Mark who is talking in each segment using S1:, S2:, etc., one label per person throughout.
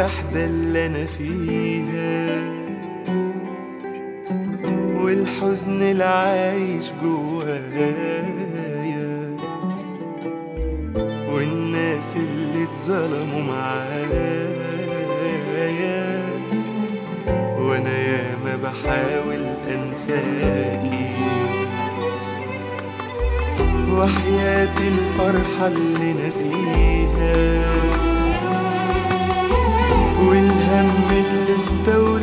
S1: الوحدة اللي أنا فيها والحزن العايش جوايا والناس اللي اتظلموا معايا، وأنا ياما بحاول أنساكي وحياة الفرحة اللي نسيها والهم اللي استولى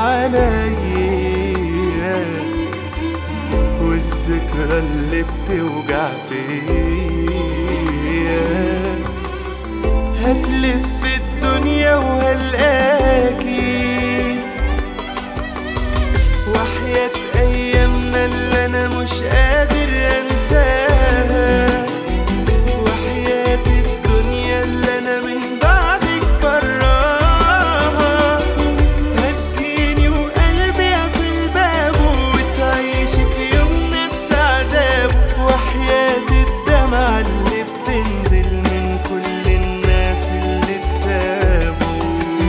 S1: عليا والذكرى اللي بتوجع فيا. هتلف الدنيا وهلقاكي وحياة أيامنا اللي أنا مش قادر أنساها وحياة الدنيا اللي أنا من بعدك براها. هتجيني وقلبي في الباب وتعيشي في يوم نفس عذابه وحياة الدمع اللي بتنزل من كل الناس اللي اتسابوا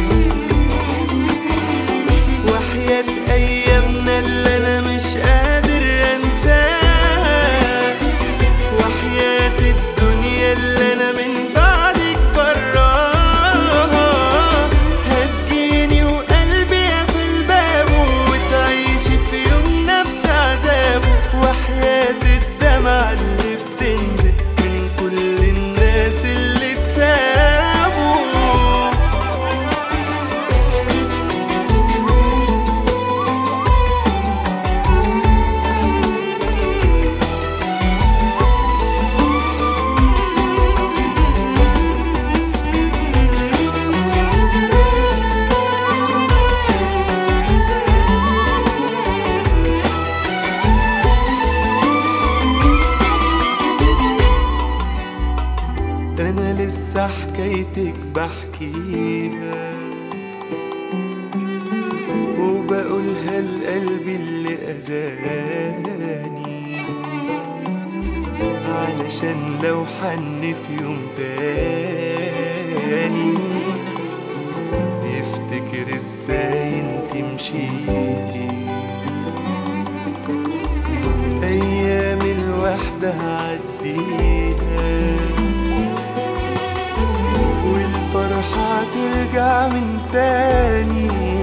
S1: وحياة أيامنا اللي أنا مش قادر أنساها وحياة الدنيا اللي أنا من بعدك براها. هتجيني وقلبي في الباب وتعيشي في يوم نفس عذابه وحياة الدمع اللي بتنزل من كل الناس اللي اتسابوا. أنا لسه حكايتك بحكيها وبقولها لقلبي اللي أذاني علشان لو حن في يوم تاني يفتكر ازاي انتي مشيتي. أيام الوحدة هعديها والفرحة ترجع من تاني